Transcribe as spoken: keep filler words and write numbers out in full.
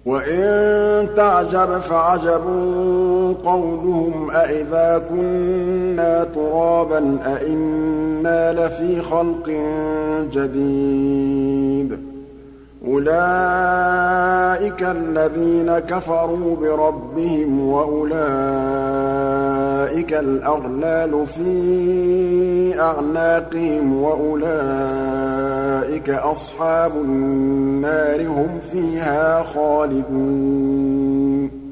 وَإِن تَعْجَبْ فَعَجَبٌ قَوْلُهُمْ أَإِذَا كُنَّا تُرَابًا أَإِنَّا لَفِي خَلْقٍ جَدِيدٍ ۗ أُولَٰئِكَ الَّذِينَ كَفَرُوا بِرَبِّهِمْ وَأُولَٰئِكَ الْأَغْلَالُ فِي أَعْنَاقِهِمْ وَأُولَٰئِكَ أَصْحَابُ النَّارِ ۖ هُمْ فِيهَا خَالِدُونَ